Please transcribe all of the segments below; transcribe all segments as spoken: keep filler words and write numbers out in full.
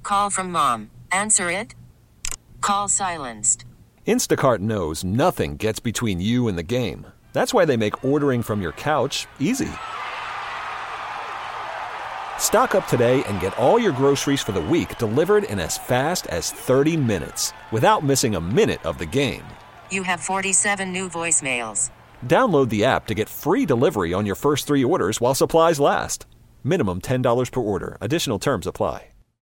call from mom. Answer it. Call silenced. Instacart knows nothing gets between you and the game. That's why they make ordering from your couch easy. Stock up today and get all your groceries for the week delivered in as fast as thirty minutes without missing a minute of the game. You have forty-seven new voicemails. Download the app to get free delivery on your first three orders while supplies last. Minimum ten dollars per order. Additional terms apply.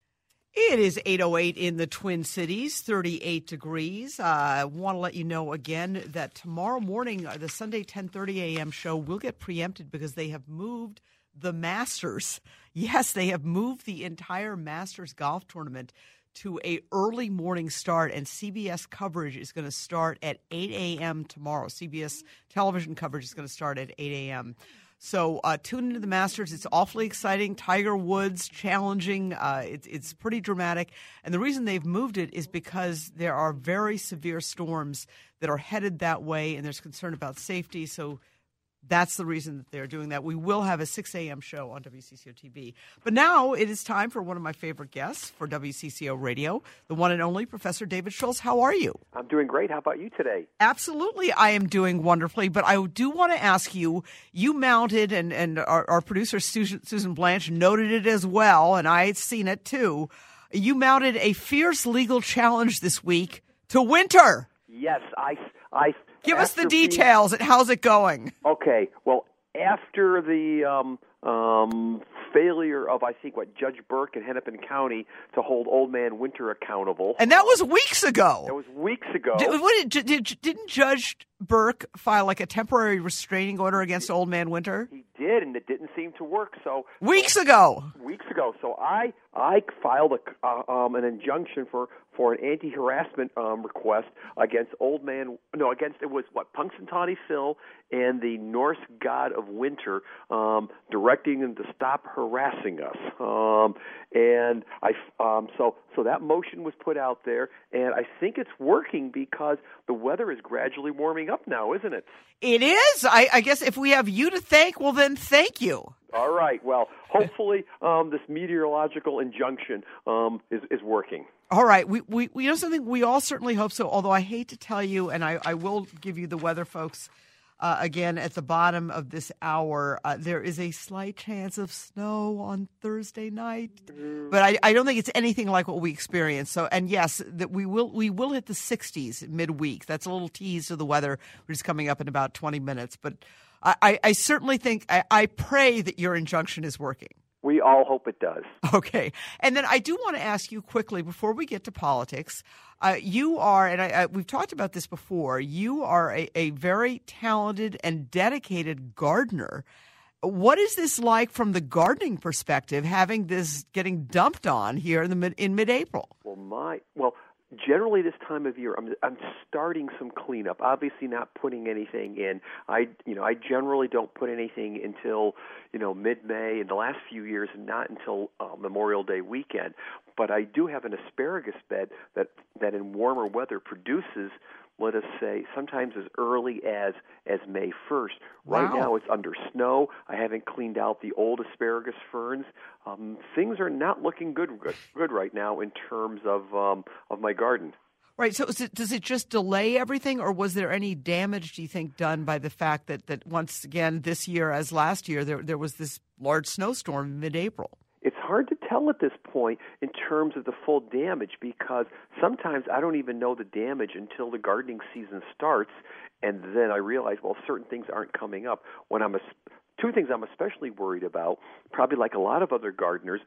It is eight oh eight in the Twin Cities, thirty-eight degrees. Uh, I want to let you know again that tomorrow morning, uh, the Sunday ten thirty a.m. show will get preempted because they have moved the Masters. Yes, they have moved the entire Masters golf tournament to a early morning start, and C B S coverage is going to start at eight a.m. tomorrow. C B S television coverage is going to start at eight a.m. So uh, tune into the Masters. It's awfully exciting. Tiger Woods challenging. Uh, it's it's pretty dramatic. And the reason they've moved it is because there are very severe storms that are headed that way, and there's concern about safety. So that's the reason that they're doing that. We will have a six a.m. show on W C C O T V. But now it is time for one of my favorite guests for W C C O Radio, the one and only Professor David Schultz. How are you? I'm doing great. How about you today? Absolutely, I am doing wonderfully. But I do want to ask you, you mounted, and, and our, our producer Susan, Susan Blanche noted it as well, and I had seen it too. You mounted a fierce legal challenge this week to Winter. Yes, I... I Give us the details and how's it going? Okay, well, after the um, um, failure of, I think, what, Judge Burke in Hennepin County to hold Old Man Winter accountable. And that was weeks ago. That was weeks ago. Did, what, did, did, didn't Judge Burke file like a temporary restraining order against Old Man Winter? He did, and it didn't seem to work. So Weeks ago. Weeks ago. So I I filed a, uh, um, an injunction for, for an anti-harassment um, request against Old Man, no, against, it was, what, Punxsutawney Phil and the Norse god of winter, um, directing them to stop harassing us. Um, and I, um, so, so that motion was put out there, and I think it's working because the weather is gradually warming up now, isn't it? It is. I, I guess if we have you to thank, well, then thank you. All right. Well, hopefully um, this meteorological injunction um, is, is working. All right. We, we, we know something. We all certainly hope so, although I hate to tell you, and I, I will give you the weather, folks, uh, again at the bottom of this hour. Uh, there is a slight chance of snow on Thursday night, but I, I don't think it's anything like what we experienced. So, and yes, that we will we will hit the sixties midweek. That's a little tease to the weather, which is coming up in about twenty minutes. But I, I certainly think I, I pray that your injunction is working. We all hope it does. Okay. And then I do want to ask you quickly, before we get to politics, uh, you are, and I, I, we've talked about this before, you are a, a very talented and dedicated gardener. What is this like from the gardening perspective, having this getting dumped on here in the mid, in mid-April? Well, my, well, generally this time of year, I'm I'm starting some cleanup. Obviously, not putting anything in. I you know I generally don't put anything until you know mid-May. In the last few years, not until uh, Memorial Day weekend. But I do have an asparagus bed that that in warmer weather produces, let us say, sometimes as early as, as May first. Right Wow. now it's under snow. I haven't cleaned out the old asparagus ferns. Um, things are not looking good, good good right now in terms of um, of my garden. Right. So is it, does it just delay everything, or was there any damage, do you think, done by the fact that, that once again this year, as last year, there there was this large snowstorm in mid-April? It's hard to tell at this point in terms of the full damage because sometimes I don't even know the damage until the gardening season starts, and then I realize, well, certain things aren't coming up. When I'm a, two things I'm especially worried about, probably like a lot of other gardeners,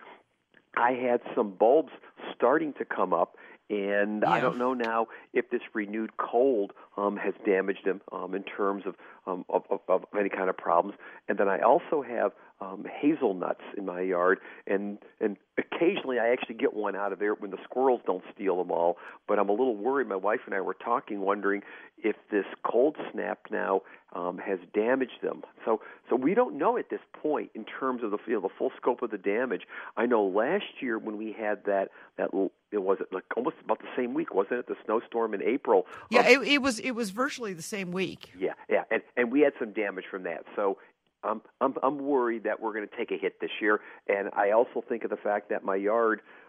I had some bulbs starting to come up, and Yeah. I don't know now if this renewed cold um, has damaged them um, in terms of, um, of, of, of any kind of problems. And then I also have um, hazelnuts in my yard, and and occasionally I actually get one out of there when the squirrels don't steal them all. But I'm a little worried. My wife and I were talking, wondering if this cold snap now um, has damaged them. So so we don't know at this point in terms of the you know, the full scope of the damage. I know last year when we had that that it was like almost about the same week, wasn't it? The snowstorm in April. Yeah, Um, it, it was it was virtually the same week. yeah, yeah, and and we had some damage from that. So I'm I'm I'm worried that we're going to take a hit this year, and I also think of the fact that my yard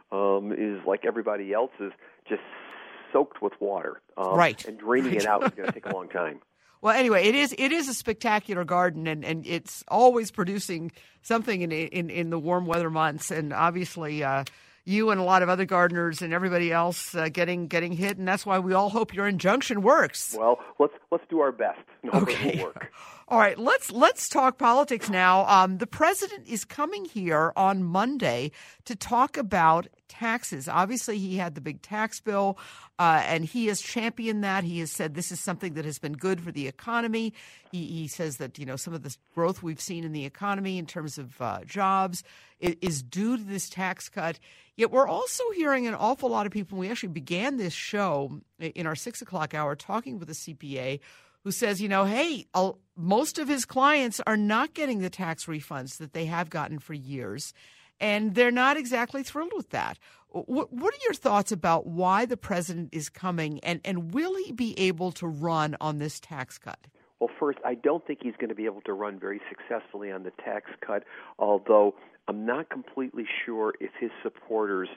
um, is like everybody else's, just soaked with water. Um, right. And draining right. it out is going to take a long time. Well, anyway, it is it is a spectacular garden, and, and it's always producing something in in, in the warm weather months. And obviously, uh, you and a lot of other gardeners and everybody else uh, getting getting hit, and that's why we all hope your injunction works. Well, let's let's do our best. And hope Okay. it will work. All right, let's let's talk politics now. Um, the president is coming here on Monday to talk about taxes. Obviously, he had the big tax bill, uh, and he has championed that. He has said this is something that has been good for the economy. He, he says that you know some of the growth we've seen in the economy in terms of uh, jobs is, is due to this tax cut. Yet we're also hearing an awful lot of people. We actually began this show in our six o'clock hour talking with a C P A who says, you know, hey, I'll, most of his clients are not getting the tax refunds that they have gotten for years, and they're not exactly thrilled with that. What, what are your thoughts about why the president is coming, and, and will he be able to run on this tax cut? Well, first, I don't think he's going to be able to run very successfully on the tax cut, although I'm not completely sure if his supporters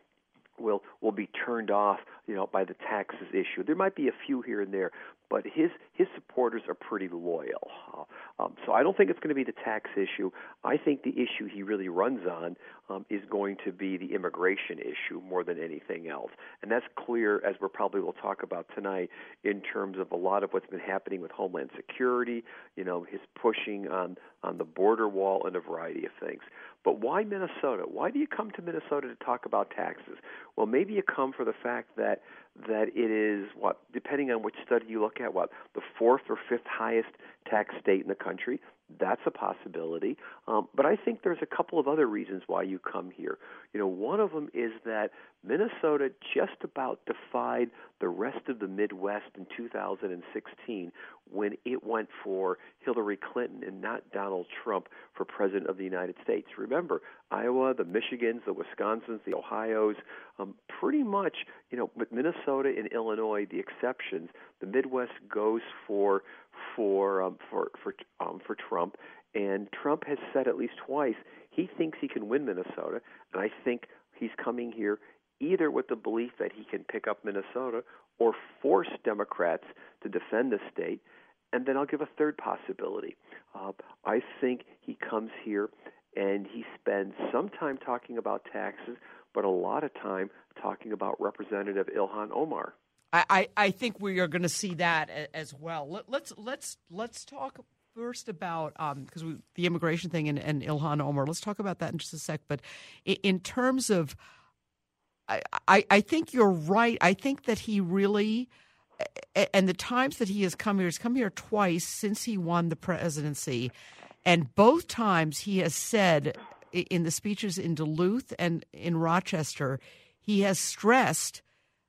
will will be turned off, you know, by the taxes issue. There might be a few here and there, but his his supporters are pretty loyal. Uh, um, so I don't think it's going to be the tax issue. I think the issue he really runs on um, is going to be the immigration issue more than anything else. And that's clear, as we probably will talk about tonight, in terms of a lot of what's been happening with Homeland Security, you know, his pushing on, on the border wall and a variety of things. But why Minnesota? Why do you come to Minnesota to talk about taxes? Well, maybe you come for the fact that that it is, what, depending on which study you look at, what, the fourth or fifth highest tax state in the country. That's a possibility. Um, but I think there's a couple of other reasons why you come here. You know, one of them is that Minnesota just about defied the rest of the Midwest in two thousand sixteen when it went for Hillary Clinton and not Donald Trump for President of the United States. Remember, Iowa, the Michigans, the Wisconsins, the Ohios, um, pretty much, you know, with Minnesota and Illinois, the exceptions, the Midwest goes for for um, for for um, for Trump, and Trump has said at least twice he thinks he can win Minnesota, and I think he's coming here either with the belief that he can pick up Minnesota or force Democrats to defend the state. And then I'll give a third possibility. Uh, I think he comes here and he spends some time talking about taxes, but a lot of time talking about Representative Ilhan Omar. I, I, I think we are going to see that as well. Let, let's let's let's talk first about because um, the immigration thing and, and Ilhan Omar. Let's talk about that in just a sec. But in, in terms of, I, I I think you're right. I think that he really, and the times that he has come here, he's come here twice since he won the presidency, and both times he has said in the speeches in Duluth and in Rochester, he has stressed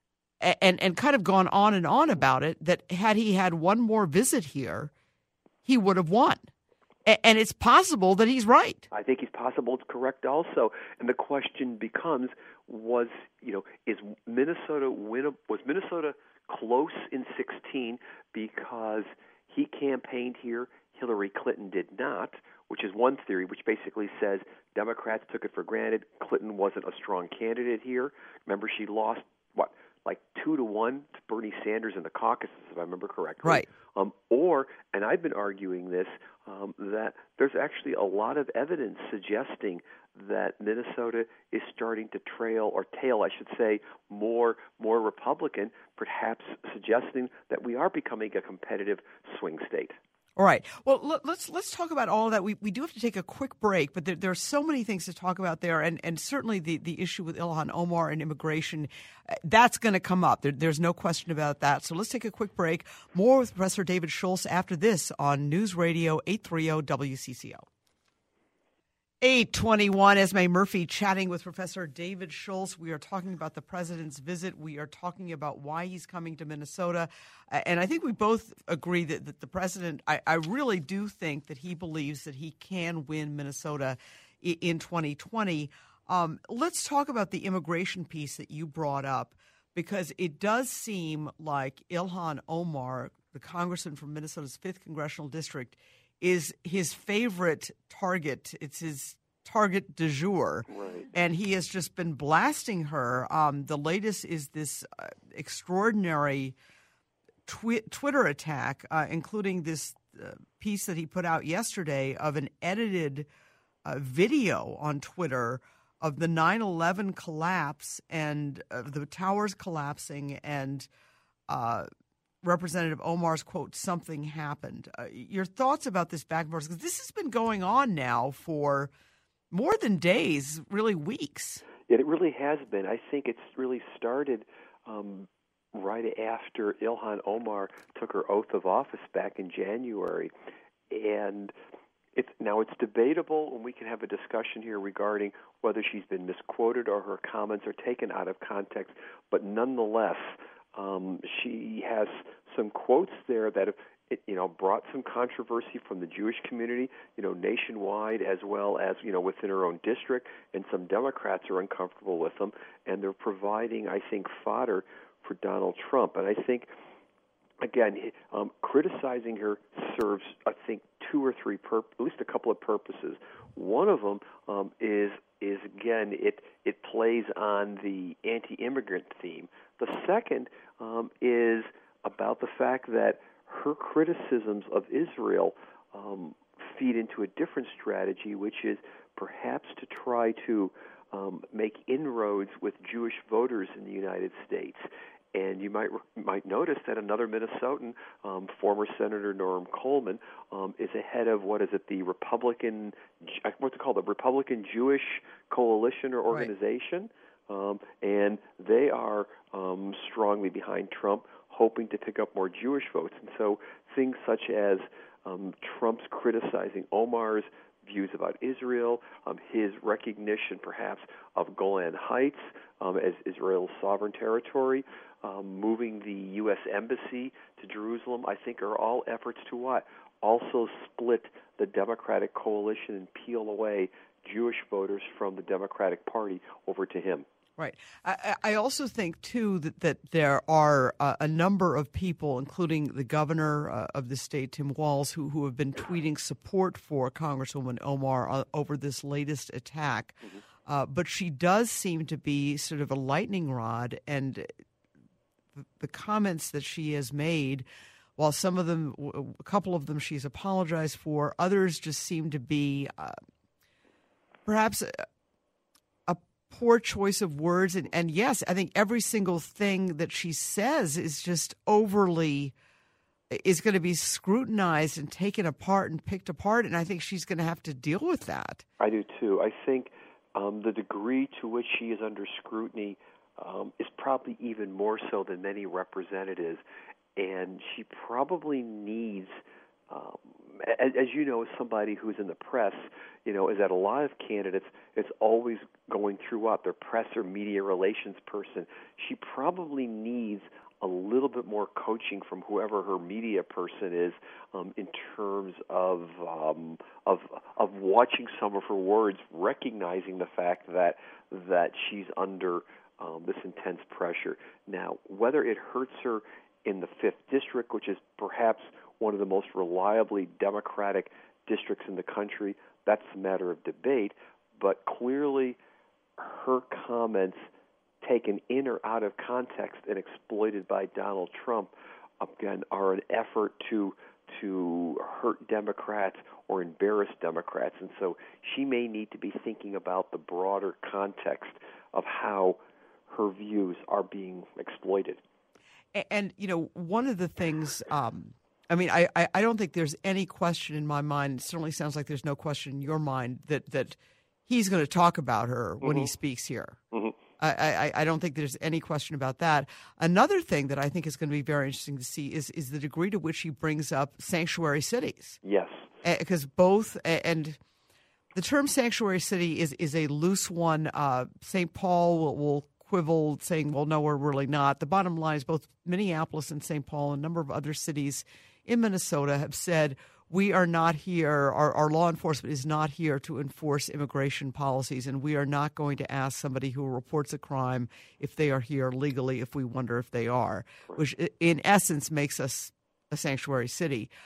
and and kind of gone on and on about it, that had he had one more visit here, he would have won. And it's possible that he's right. I think he's possible it's correct also. And the question becomes, was, you know, is Minnesota win, was Minnesota close in sixteen because he campaigned here, Hillary Clinton did not, which is one theory, which basically says Democrats took it for granted. Clinton wasn't a strong candidate here. Remember, she lost, what, like two to one to Bernie Sanders in the caucuses, if I remember correctly. Right. Um, or, and I've been arguing this, um, that there's actually a lot of evidence suggesting that Minnesota is starting to trail, or tail, I should say, more more Republican, perhaps suggesting that we are becoming a competitive swing state. All right. Well, let's let's talk about all of that. We we do have to take a quick break, but there, there are so many things to talk about there, and, and certainly the, the issue with Ilhan Omar and immigration, uh, that's going to come up. There, there's no question about that. So let's take a quick break. More with Professor David Schultz after this on News Radio eight thirty W C C O. eight twenty-one, Esme Murphy chatting with Professor David Schultz. We are talking about the president's visit. We are talking about why he's coming to Minnesota. And I think we both agree that, that the president, I, I really do think that he believes that he can win Minnesota in, in twenty twenty. Um, let's talk about the immigration piece that you brought up, because it does seem like Ilhan Omar, the congressman from Minnesota's fifth Congressional District, is his favorite target. It's his target du jour. Right. And he has just been blasting her. Um, the latest is this uh, extraordinary twi- Twitter attack, uh, including this uh, piece that he put out yesterday of an edited uh, video on Twitter of the nine eleven collapse and uh, the towers collapsing and uh, Representative Omar's quote, "something happened." Uh, your thoughts about this back and forth? Because this has been going on now for more than days, really weeks. It really has been. I think it's really started um, right after Ilhan Omar took her oath of office back in January. And it's, now it's debatable, and we can have a discussion here regarding whether she's been misquoted or her comments are taken out of context. But nonetheless, um, she has some quotes there that have It, you know, brought some controversy from the Jewish community, you know, nationwide as well as, you know, within her own district, and some Democrats are uncomfortable with them, and they're providing, I think, fodder for Donald Trump. And I think, again, um, criticizing her serves, I think, two or three, pur- at least a couple of purposes. One of them um, is, is again, it, it plays on the anti-immigrant theme. The second um, is about the fact that her criticisms of Israel um, feed into a different strategy, which is perhaps to try to um, make inroads with Jewish voters in the United States. And you might might notice that another Minnesotan, um, former Senator Norm Coleman, um, is ahead of, what is it, the Republican, what's it called, the Republican Jewish Coalition or organization, right. um, and they are um, strongly behind Trump, hoping to pick up more Jewish votes. And so things such as um, Trump's criticizing Omar's views about Israel, um, his recognition perhaps of Golan Heights um, as Israel's sovereign territory, um, moving the U S embassy to Jerusalem, I think are all efforts to what? Also split the Democratic coalition and peel away Jewish voters from the Democratic Party over to him. Right. I, I also think, too, that, that there are uh, a number of people, including the governor uh, of the state, Tim Walz, who, who have been tweeting support for Congresswoman Omar uh, over this latest attack. Mm-hmm. Uh, but she does seem to be sort of a lightning rod, and the, the comments that she has made, while some of them, a couple of them she's apologized for, others just seem to be uh, perhaps a, a poor choice of words. And, and yes, I think every single thing that she says is just overly, is going to be scrutinized and taken apart and picked apart. And I think she's going to have to deal with that. I do too. I think um, the degree to which she is under scrutiny um, is probably even more so than many representatives. And she probably needs, um, as, as you know, as somebody who's in the press, you know, is that a lot of candidates, it's always going through what, their press or media relations person. She probably needs a little bit more coaching from whoever her media person is um, in terms of, um, of of watching some of her words, recognizing the fact that that she's under um, this intense pressure. Now, whether it hurts her in the fifth District, which is perhaps one of the most reliably Democratic districts in the country, that's a matter of debate. But clearly, her comments taken in or out of context and exploited by Donald Trump, again, are an effort to to hurt Democrats or embarrass Democrats. And so she may need to be thinking about the broader context of how her views are being exploited. And, you know, one of the things, um, I mean, I, I don't think there's any question in my mind, it certainly sounds like there's no question in your mind, that, that he's going to talk about her when mm-hmm. he speaks here. Mm-hmm. I, I, I don't think there's any question about that. Another thing that I think is going to be very interesting to see is, is the degree to which he brings up sanctuary cities. Yes. Because both, and the term sanctuary city is, is a loose one. Uh, Saint Paul will, will quibble, saying, well, no, we're really not. The bottom line is both Minneapolis and Saint Paul and a number of other cities in Minnesota have said, we are not here, our, our law enforcement is not here to enforce immigration policies, and we are not going to ask somebody who reports a crime if they are here legally if we wonder if they are, which in essence makes us a sanctuary city.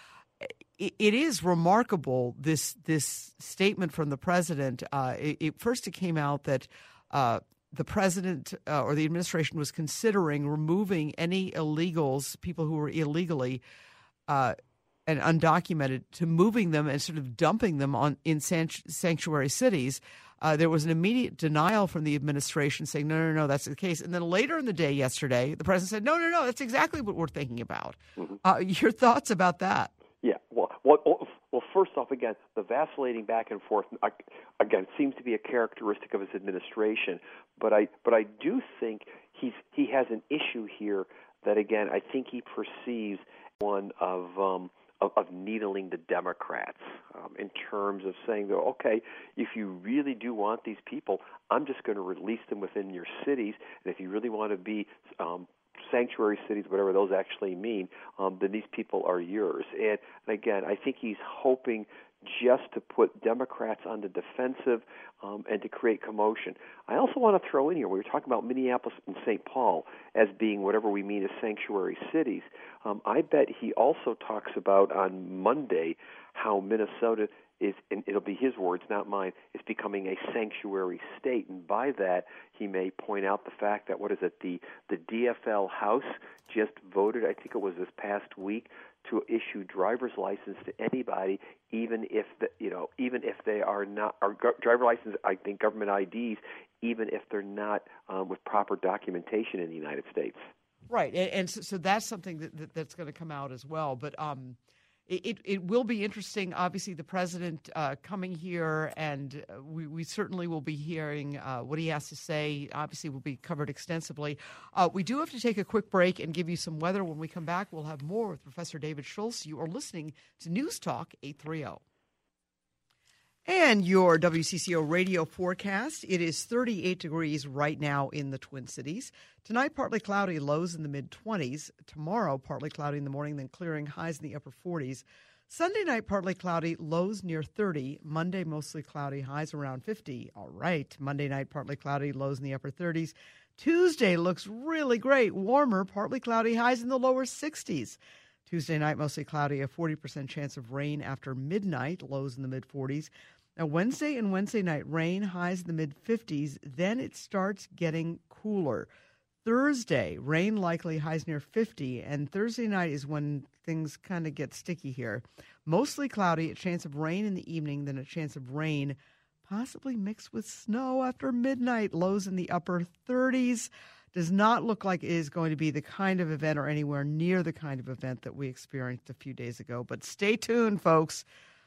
it, it is remarkable, this this statement from the president. Uh, it, it, first, it came out that uh, the president uh, or the administration was considering removing any illegals, people who were illegally uh, and undocumented, to moving them and sort of dumping them on in sanctuary cities. Uh, there was an immediate denial from the administration saying, no, no, no, that's the case. And then later in the day yesterday, the president said, no, no, no, that's exactly what we're thinking about. Mm-hmm. Uh, your thoughts about that? Yeah, well, well, well, first off, again, the vacillating back and forth, again, seems to be a characteristic of his administration. But I, but I do think he's he has an issue here that, again, I think he perceives one of um, Of, of needling the Democrats um, in terms of saying, that, okay, if you really do want these people, I'm just going to release them within your cities, and if you really want to be um, sanctuary cities, whatever those actually mean, um, then these people are yours. And, and again, I think he's hoping just to put Democrats on the defensive um, and to create commotion. I also want to throw in here, we were talking about Minneapolis and Saint Paul as being whatever we mean as sanctuary cities. Um, I bet he also talks about on Monday how Minnesota is, and it'll be his words, not mine, is becoming a sanctuary state. And by that, he may point out the fact that, what is it, the, the D F L House just voted, I think it was this past week, to issue driver's license to anybody, even if the, you know, even if they are not, or driver license, I think government I Ds, even if they're not um, with proper documentation in the United States. Right, and, and so, so that's something that, that that's going to come out as well. But um, it it will be interesting. Obviously, the president uh, coming here, and we, we certainly will be hearing uh, what he has to say. Obviously, will be covered extensively. Uh, we do have to take a quick break and give you some weather. When we come back, we'll have more with Professor David Schultz. You are listening to News Talk eight thirty. And your W C C O radio forecast. It is thirty-eight degrees right now in the Twin Cities. Tonight, partly cloudy, lows in the mid-twenties. Tomorrow, partly cloudy in the morning, then clearing, highs in the upper forties. Sunday night, partly cloudy, lows near thirty. Monday, mostly cloudy, highs around fifty. All right, Monday night, partly cloudy, lows in the upper thirties. Tuesday looks really great, warmer, partly cloudy, highs in the lower sixties. Tuesday night, mostly cloudy, a forty percent chance of rain after midnight, lows in the mid-forties. Now, Wednesday and Wednesday night, rain, highs in the mid-fifties. Then it starts getting cooler. Thursday, rain likely, highs near fifty. And Thursday night is when things kind of get sticky here. Mostly cloudy, a chance of rain in the evening, then a chance of rain possibly mixed with snow after midnight. Lows in the upper thirties. Does not look like it is going to be the kind of event or anywhere near the kind of event that we experienced a few days ago. But stay tuned, folks.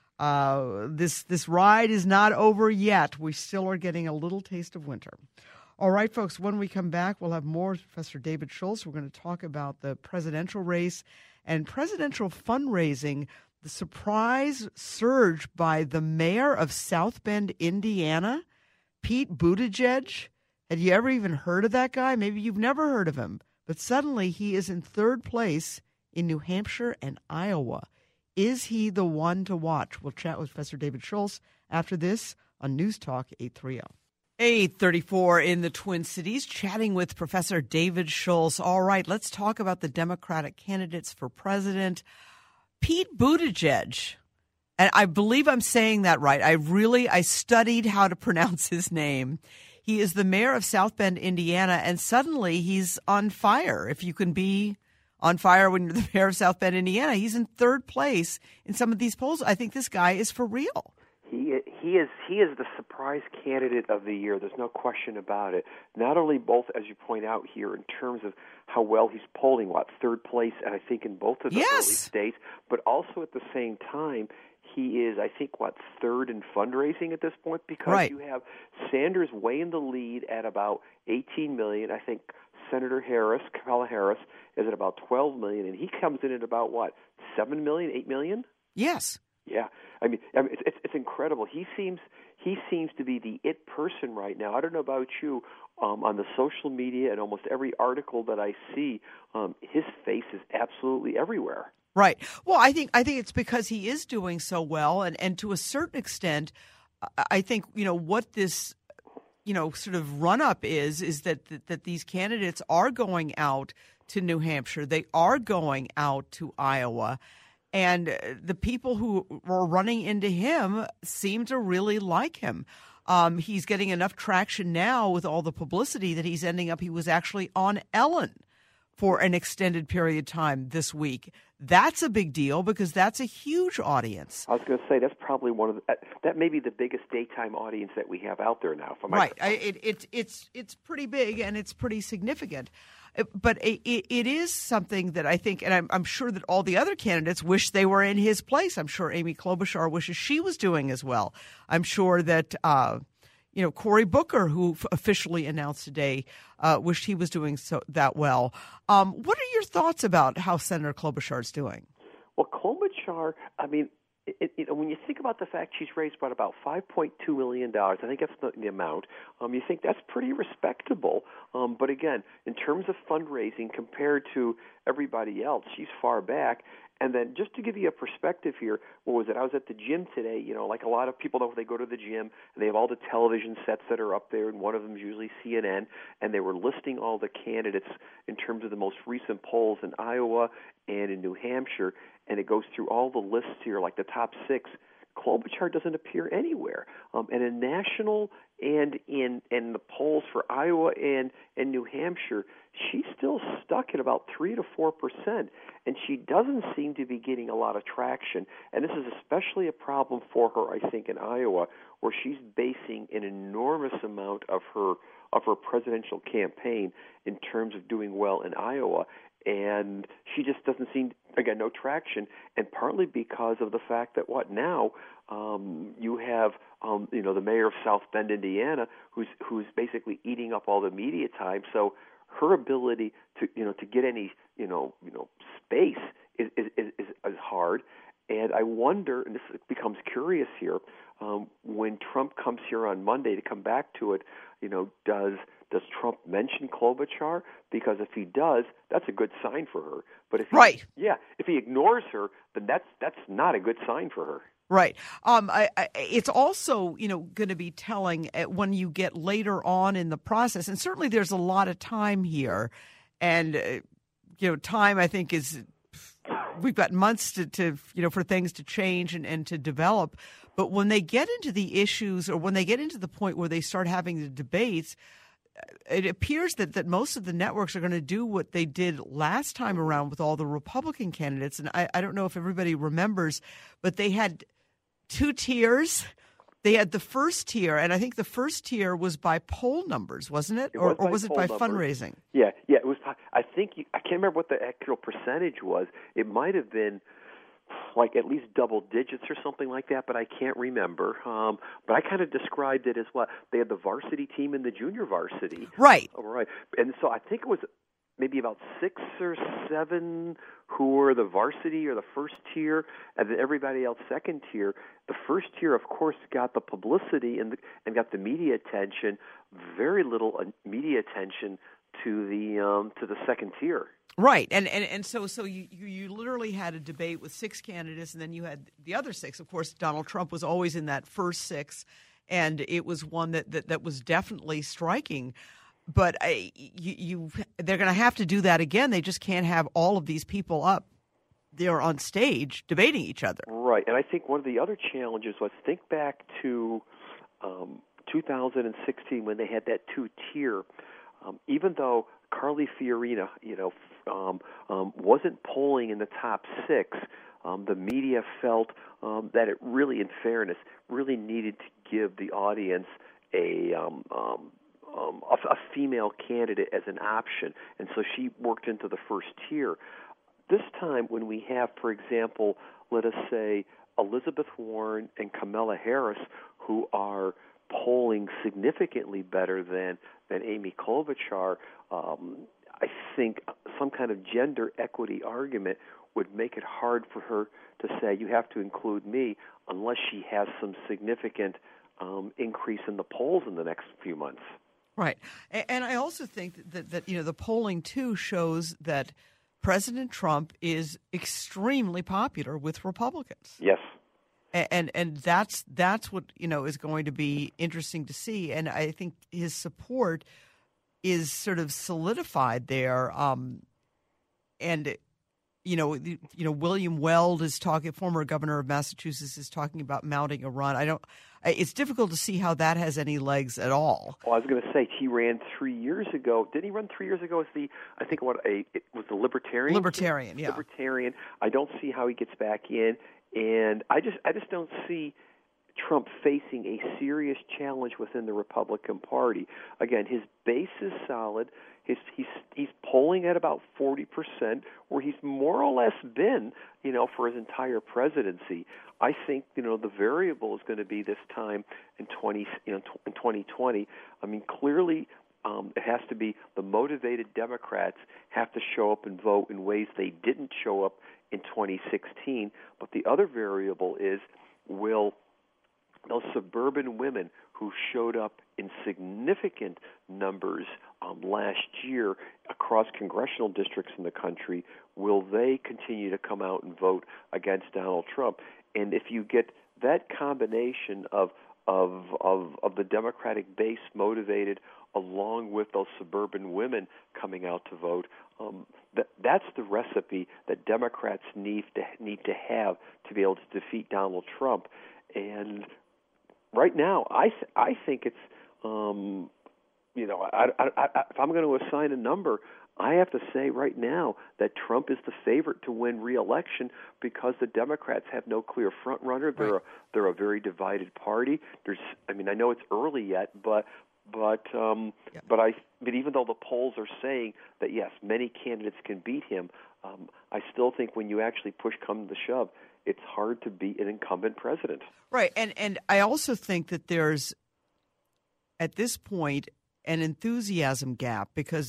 Uh, this this ride is not over yet. We still are getting a little taste of winter. All right, folks, when we come back, we'll have more with Professor David Schultz. We're going to talk about the presidential race and presidential fundraising, the surprise surge by the mayor of South Bend, Indiana, Pete Buttigieg. Had you ever even heard of that guy? Maybe you've never heard of him. But suddenly he is in third place in New Hampshire and Iowa. Is he the one to watch? We'll chat with Professor David Schultz after this on News Talk eight thirty. eight thirty-four in the Twin Cities, chatting with Professor David Schultz. All right, let's talk about the Democratic candidates for president. Pete Buttigieg, and I believe I'm saying that right. I really, I studied how to pronounce his name. He is the mayor of South Bend, Indiana, and suddenly he's on fire. If you can be on fire when you're the mayor of South Bend, Indiana. He's in third place in some of these polls. I think this guy is for real. He he is he is the surprise candidate of the year. There's no question about it. Not only both, as you point out here, in terms of how well he's polling, what, third place, and I think in both of the yes. early states, but also at the same time, he is, I think, what, third in fundraising at this point, because right. you have Sanders way in the lead at about eighteen million dollars. I think Senator Harris, Kamala Harris, is at about twelve million dollars, and he comes in at about, what, seven million dollars, eight million dollars? Yes. Yeah, I mean, I mean it's, it's it's incredible. He seems he seems to be the it person right now. I don't know about you. Um, on the social media and almost every article that I see, um, his face is absolutely everywhere. Right. Well, I think I think it's because he is doing so well, and, and to a certain extent, I think you know what this you know sort of run up is is that, that that these candidates are going out to New Hampshire, they are going out to Iowa. And the people who were running into him seem to really like him. Um, he's getting enough traction now with all the publicity that he's ending up, he was actually on Ellen for an extended period of time this week. That's a big deal because that's a huge audience. I was going to say that's probably one of the, that may be the biggest daytime audience that we have out there now. For right, I, it, it, it's it's pretty big and it's pretty significant, but it, it is something that I think, and I'm, I'm sure that all the other candidates wish they were in his place. I'm sure Amy Klobuchar wishes she was doing as well. I'm sure that. Uh, You know, Cory Booker, who f- officially announced today, uh, wished he was doing so that well. Um, what are your thoughts about how Senator Klobuchar is doing? Well, Klobuchar, I mean, it, it, when you think about the fact she's raised about, about five point two million dollars, I think that's the, the amount, um, you think that's pretty respectable. Um, but again, in terms of fundraising compared to everybody else, she's far back. And then just to give you a perspective here, what was it? I was at the gym today. You know, like a lot of people know, they go to the gym and they have all the television sets that are up there, and one of them is usually C N N, and they were listing all the candidates in terms of the most recent polls in Iowa and in New Hampshire, and it goes through all the lists here, like the top six. Klobuchar doesn't appear anywhere. Um, and in national and in in the polls for Iowa and, and New Hampshire, she's still stuck at about three to four percent, and she doesn't seem to be getting a lot of traction. And this is especially a problem for her, I think, in Iowa, where she's basing an enormous amount of her of her presidential campaign in terms of doing well in Iowa. And she just doesn't seem, again, no traction, and partly because of the fact that what now um, you have, um, you know, the mayor of South Bend, Indiana, who's who's basically eating up all the media time. So her ability to, you know, to get any, you know, you know, space is is, is, is hard. And I wonder, and this becomes curious here, um, when Trump comes here on Monday to come back to it, you know, does does Trump mention Klobuchar? Because if he does, that's a good sign for her. But if he, right, yeah, if he ignores her, then that's that's not a good sign for her. Right. Um, I, I, it's also, you know, going to be telling when you get later on in the process, and certainly there's a lot of time here, and uh, you know, time I think is we've got months to, to you know for things to change and, and to develop. But when they get into the issues, or when they get into the point where they start having the debates, it appears that, that most of the networks are going to do what they did last time around with all the Republican candidates. And I, I don't know if everybody remembers, but they had two tiers. They had the first tier, and I think the first tier was by poll numbers, wasn't it? it or was or was it by numbers. fundraising? Yeah, yeah. It was. I think you, I can't remember what the actual percentage was. It might have been like at least double digits or something like that, but I can't remember. Um, but I kind of described it as what they had the varsity team and the junior varsity. Right. Oh, right. And so I think it was maybe about six or seven who were the varsity or the first tier, and then everybody else second tier. The first tier, of course, got the publicity and the, and got the media attention. Very little media attention to the um, to the second tier. Right, and and, and so so you, you you literally had a debate with six candidates, and then you had the other six. Of course, Donald Trump was always in that first six, and it was one that that, that was definitely striking. But I, you, you they're going to have to do that again. They just can't have all of these people up there on stage debating each other. Right, and I think one of the other challenges was think back to um, two thousand sixteen when they had that two-tier. Um, even though Carly Fiorina, you know, um, um, wasn't polling in the top six, um, the media felt um, that it really, in fairness, really needed to give the audience a um, um, um, a, a female candidate as an option, and so she worked into the first tier. This time, when we have, for example, let us say Elizabeth Warren and Kamala Harris, who are polling significantly better than than Amy Klobuchar, um, I think some kind of gender equity argument would make it hard for her to say you have to include me unless she has some significant um, increase in the polls in the next few months. Right, and I also think that, that you know the polling too shows that President Trump is extremely popular with Republicans. Yes. And and that's that's what you know is going to be interesting to see, and I think his support is sort of solidified there. Um, and you know, the, you know, William Weld is talking. Former governor of Massachusetts is talking about mounting a run. I don't. It's difficult to see how that has any legs at all. Well, I was going to say he ran three years ago. Didn't he run three years ago as the? I think what a it was the Libertarian. Libertarian, yeah. Libertarian. I don't see how he gets back in, and I just I just don't see Trump facing a serious challenge within the Republican Party. Again, his base is solid. His, he's he's polling at about forty percent, where he's more or less been, you know, for his entire presidency. I think, you know, the variable is going to be this time in twenty, you know, in twenty twenty. I mean, clearly, um, it has to be the motivated Democrats have to show up and vote in ways they didn't show up in twenty sixteen. But the other variable is, will those suburban women who showed up in significant numbers um, last year across congressional districts in the country, will they continue to come out and vote against Donald Trump? And if you get that combination of of of, of the Democratic base motivated along with those suburban women coming out to vote, um, that that's the recipe that Democrats need to need to have to be able to defeat Donald Trump. And right now, I th- I think it's um, you know I, I, I, if I'm going to assign a number, I have to say right now that Trump is the favorite to win re-election because the Democrats have no clear front runner. They're right. a, they're a very divided party. There's I mean I know it's early yet, but but um, yeah. but I but even though the polls are saying that yes, many candidates can beat him, um, I still think when you actually push come to shove, it's hard to beat an incumbent president. Right, and and I also think that there's, at this point, an enthusiasm gap because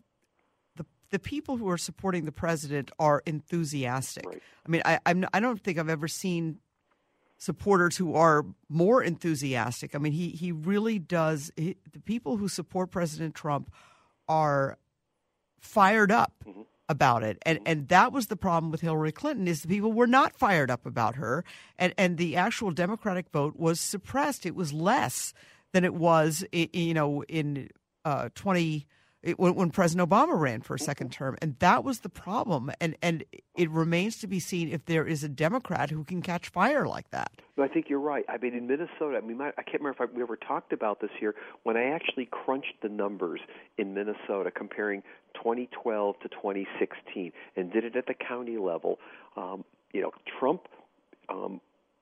the the people who are supporting the president are enthusiastic. Right. I mean, I I'm, I don't think I've ever seen supporters who are more enthusiastic. I mean, he he really does. He, the people who support President Trump are fired up. Mm-hmm. about it. And and that was the problem with Hillary Clinton, is the people were not fired up about her, and, and the actual Democratic vote was suppressed. It was less than it was, you know, in uh, twenty when, when President Obama ran for a second term, and that was the problem. And and it remains to be seen if there is a Democrat who can catch fire like that. No, I think you're right. I mean, in Minnesota, I mean, I can't remember if I, we ever talked about this here. When I actually crunched the numbers in Minnesota, comparing twenty twelve to twenty sixteen, and did it at the county level, um, you know, Trump, um,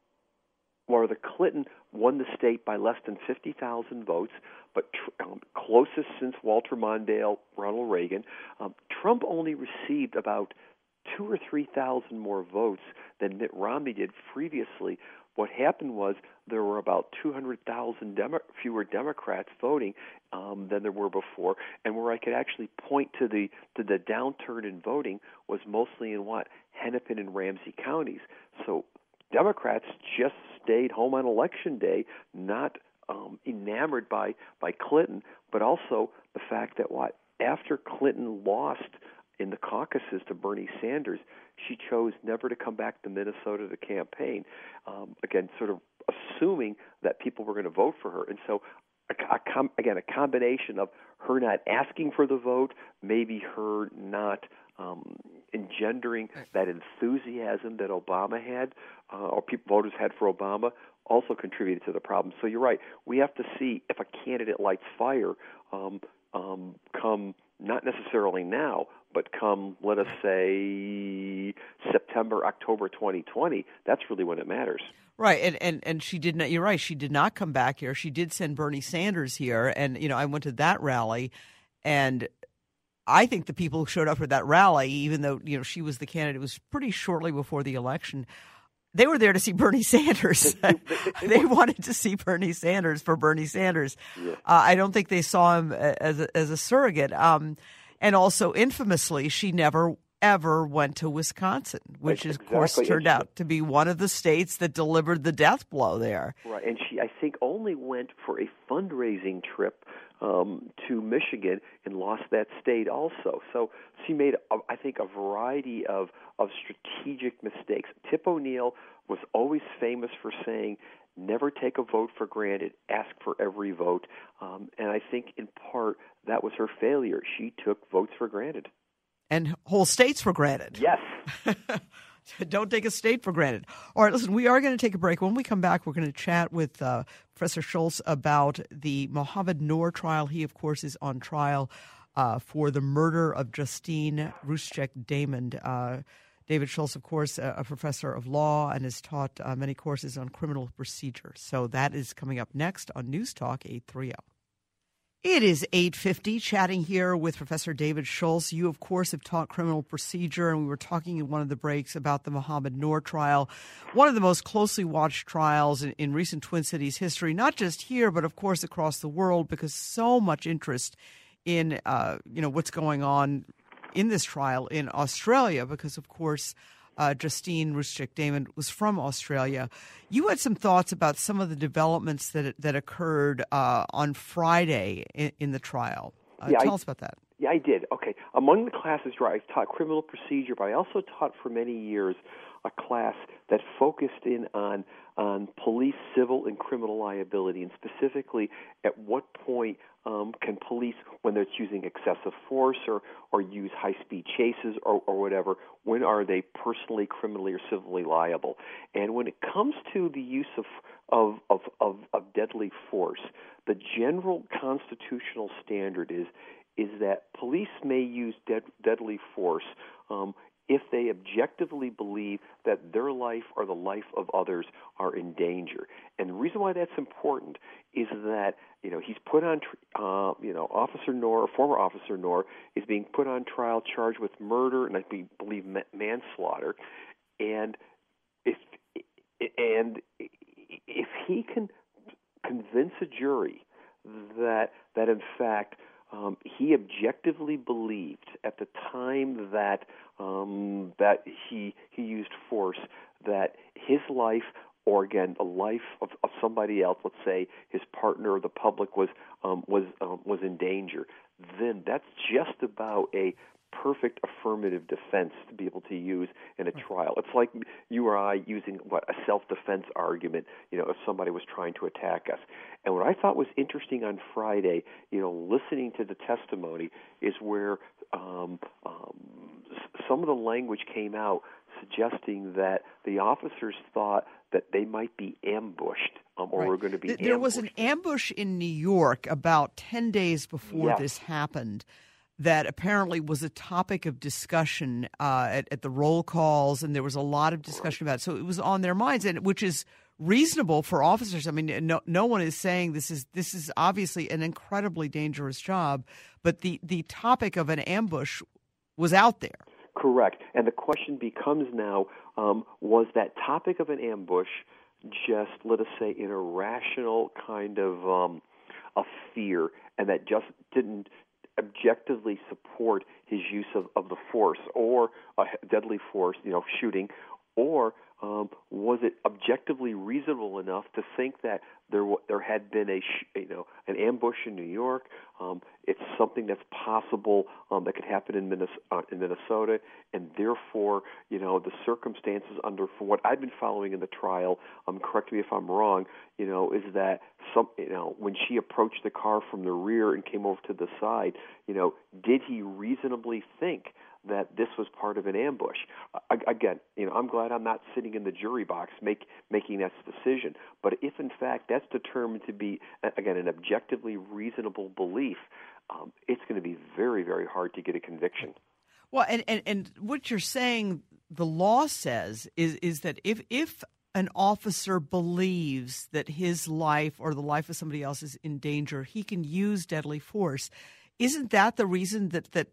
or the Clinton won the state by less than fifty thousand votes, but um, closest since Walter Mondale, Ronald Reagan. Um, Trump only received about two or three thousand more votes than Mitt Romney did previously. What happened was there were about two hundred thousand Demo- fewer Democrats voting um, than there were before, and where I could actually point to the to the downturn in voting was mostly in what? Hennepin and Ramsey counties. So Democrats just stayed home on Election Day, not um, enamored by, by Clinton, but also the fact that what? After Clinton lost in the caucuses to Bernie Sanders, she chose never to come back to Minnesota to campaign, um, again, sort of assuming that people were going to vote for her. And so, a, a com- again, a combination of her not asking for the vote, maybe her not um, engendering that enthusiasm that Obama had, uh, or people, voters had for Obama, also contributed to the problem. So you're right. We have to see if a candidate lights fire um, um, come not necessarily now, but come, let us say, September, October twenty twenty. That's really when it matters. Right, and, and and she did not. You're right. She did not come back here. She did send Bernie Sanders here, and you know I went to that rally, and I think the people who showed up for that rally, even though you know she was the candidate, it was pretty shortly before the election. They were there to see Bernie Sanders. They wanted to see Bernie Sanders for Bernie Sanders. Yeah. Uh, I don't think they saw him as a, as a surrogate. Um, and also, infamously, she never ever went to Wisconsin, which, is, exactly. of course, turned out to be one of the states that delivered the death blow there. Right, and she, I think, only went for a fundraising trip um, to Michigan and lost that state also. So she made, a, I think, a variety of, of strategic mistakes. Tip O'Neill was always famous for saying, never take a vote for granted, ask for every vote. Um, and I think, in part, that was her failure. She took votes for granted. and whole states for granted. Yes. Don't take a state for granted. All right, listen, we are going to take a break. When we come back, we're going to chat with uh, Professor Schultz about the Mohamed Noor trial. He, of course, is on trial uh, for the murder of Justine Ruszczyk-Damond. Uh, David Schultz, of course, a, a professor of law and has taught uh, many courses on criminal procedure. So that is coming up next on News Talk eight thirty. It is eight fifty, chatting here with Professor David Schultz. You, of course, have taught criminal procedure, and we were talking in one of the breaks about the Mohamed Noor trial, one of the most closely watched trials in, in recent Twin Cities history, not just here, but, of course, across the world, because so much interest in, uh, you know, what's going on in this trial in Australia, because, of course, Uh, Justine Ruszczyk-Damond was from Australia. You had some thoughts about some of the developments that that occurred uh, on Friday in, in the trial. Uh, yeah, tell I, us about that. Yeah, I did. Okay. Among the classes where I taught criminal procedure, but I also taught for many years a class that focused in on on police civil and criminal liability, and specifically at what point um, can police, when they're using excessive force or, or use high-speed chases or, or whatever, when are they personally, criminally, or civilly liable? And when it comes to the use of of, of, of, of deadly force, the general constitutional standard is is that police may use dead, deadly force um, if they objectively believe that their life or the life of others are in danger. And the reason why that's important is that, you know, he's put on, uh, you know, Officer Noor, former Officer Noor, is being put on trial charged with murder and I believe manslaughter. And if and if he can convince a jury that that in fact Um, he objectively believed at the time that um, that he he used force that his life, or again the life of, of somebody else, let's say his partner or the public, was um, was um, was in danger. Then that's just about a perfect affirmative defense to be able to use in a trial. It's like you or I using what a self-defense argument, you know, if somebody was trying to attack us. And what I thought was interesting on Friday, you know, listening to the testimony, is where um, um, some of the language came out suggesting that the officers thought that they might be ambushed um, or right. were going to be There ambushed. was an ambush in New York about ten days before yes. this happened that apparently was a topic of discussion uh, at, at the roll calls, and there was a lot of discussion about it. So it was on their minds, and which is reasonable for officers. I mean, no, no one is saying this is this is obviously an incredibly dangerous job, but the, the topic of an ambush was out there. Correct. And the question becomes now, um, was that topic of an ambush just, let us say, an irrational kind of um, of fear, and that just didn't objectively support his use of, of the force, or a deadly force, you know, shooting, or um, was it objectively reasonable enough to think that there w- there had been a sh- you know an ambush in New York? Um, it's something that's possible um, that could happen in Minnesota, uh, in Minnesota, and therefore, you know, the circumstances under, from what I've been following in the trial, um, correct me if I'm wrong, you know, is that some, you know, when she approached the car from the rear and came over to the side, you know, did he reasonably think that this was part of an ambush? Uh, again, you know, I'm glad I'm not sitting in the jury box make, making that decision. But if, in fact, that's determined to be, again, an objectively reasonable belief, um, it's going to be very, very hard to get a conviction. Well, and, and, and what you're saying, the law says, is is that if if an officer believes that his life or the life of somebody else is in danger, he can use deadly force. Isn't that the reason that that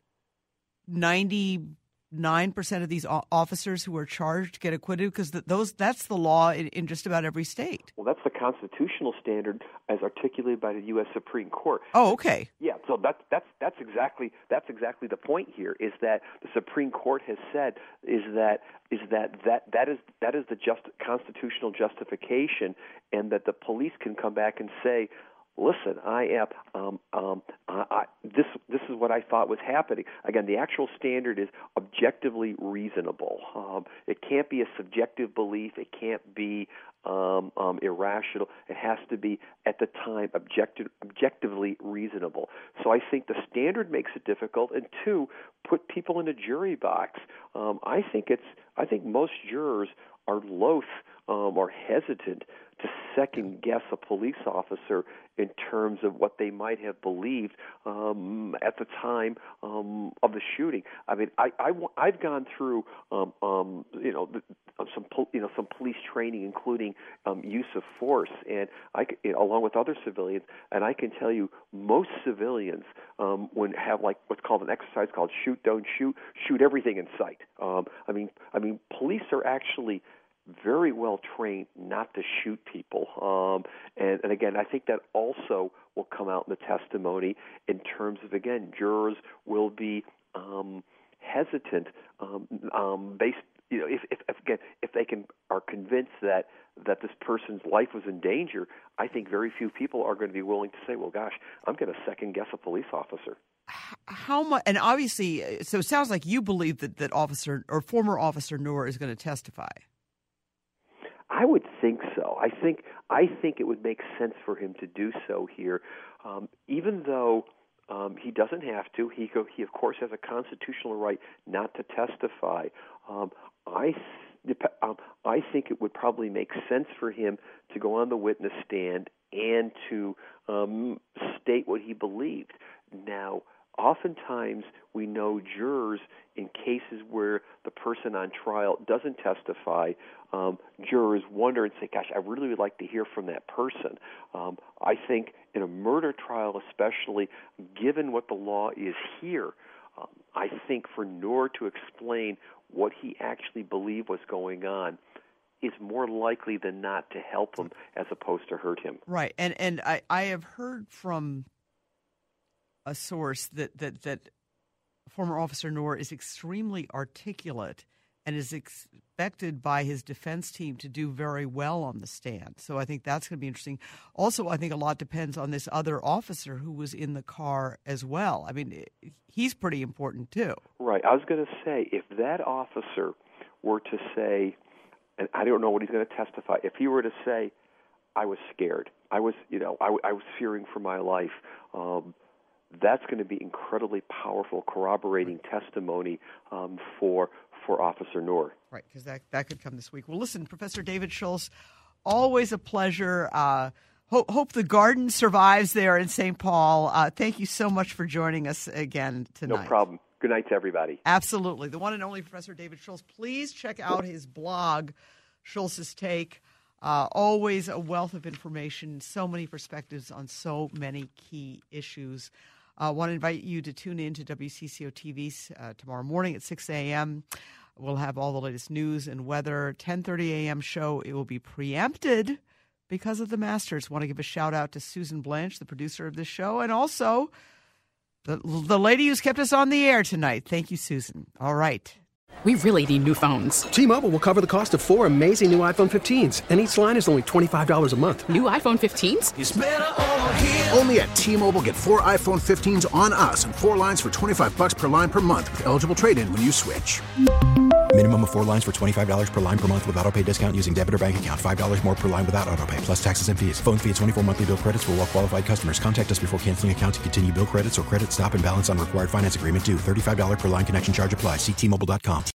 ninety-nine percent of these officers who are charged get acquitted? Because those that's the law in, in just about every state. Well, that's the constitutional standard as articulated by the U S Supreme Court. Oh, okay. Yeah, so that's that's that's exactly that's exactly the point here, is that the Supreme Court has said is that is that that, that is that is the just constitutional justification, and that the police can come back and say, listen, I am. Um, um, I, I, this this is what I thought was happening. Again, the actual standard is objectively reasonable. Um, it can't be a subjective belief. It can't be um, um, irrational. It has to be at the time objective, objectively reasonable. So I think the standard makes it difficult. And two, put people in a jury box. Um, I think it's. I think most jurors are loath um, or hesitant to second guess a police officer in terms of what they might have believed um, at the time um, of the shooting. I mean, I, I I've gone through um, um, you know the, some you know some police training, including um, use of force, and I you know, along with other civilians, and I can tell you most civilians um, when have like what's called an exercise called shoot, don't shoot, shoot everything in sight. Um, I mean, I mean, police are actually very well trained not to shoot people. Um, and, and again, I think that also will come out in the testimony in terms of, again, jurors will be um, hesitant um, um, based, you know, if, if, if again, if they can are convinced that that this person's life was in danger, I think very few people are going to be willing to say, well, gosh, I'm going to second guess a police officer. How much? And obviously, so it sounds like you believe that that officer or former Officer Noor is going to testify. I would think so. I think I think it would make sense for him to do so here, um, even though um, he doesn't have to. He go, he of course has a constitutional right not to testify. Um, I um, I think it would probably make sense for him to go on the witness stand and to um, state what he believed. Now, oftentimes we know jurors in cases where the person on trial doesn't testify, um, jurors wonder and say, gosh, I really would like to hear from that person. Um, I think in a murder trial especially, given what the law is here, um, I think for Noor to explain what he actually believed was going on is more likely than not to help him as opposed to hurt him. Right. And and I, I have heard from a source that, that, that former Officer Noor is extremely articulate and is expected by his defense team to do very well on the stand. So I think that's going to be interesting. Also, I think a lot depends on this other officer who was in the car as well. I mean, he's pretty important too. Right. I was going to say, if that officer were to say, and I don't know what he's going to testify, if he were to say, I was scared, I was, you know, I, I was fearing for my life, um, that's going to be incredibly powerful corroborating testimony um, for for Officer Noor. Right, because that, that could come this week. Well, listen, Professor David Schultz, always a pleasure. Uh, hope, hope the garden survives there in Saint Paul. Uh, thank you so much for joining us again tonight. No problem. Good night to everybody. Absolutely. The one and only Professor David Schultz. Please check out his blog, Schultz's Take. Uh, always a wealth of information, so many perspectives on so many key issues. I uh, want to invite you to tune in to W C C O T V uh, tomorrow morning at six a.m. We'll have all the latest news and weather. ten thirty a.m. show. It will be preempted because of the Masters. Want to give a shout out to Susan Blanche, the producer of this show, and also the, the lady who's kept us on the air tonight. Thank you, Susan. All right. We really need new phones. T-Mobile will cover the cost of four amazing new iPhone fifteens, and each line is only twenty-five dollars a month. New iPhone fifteens? It's better over here. Only at T-Mobile, get four iPhone fifteens on us and four lines for twenty-five dollars per line per month with eligible trade-in when you switch. Minimum of four lines for twenty-five dollars per line per month with autopay discount using debit or bank account. five dollars more per line without autopay, plus taxes and fees. Phone fee at twenty-four monthly bill credits for well-qualified customers. Contact us before canceling account to continue bill credits or credit stop and balance on required finance agreement due. thirty-five dollars per line connection charge applies. See T Mobile dot com.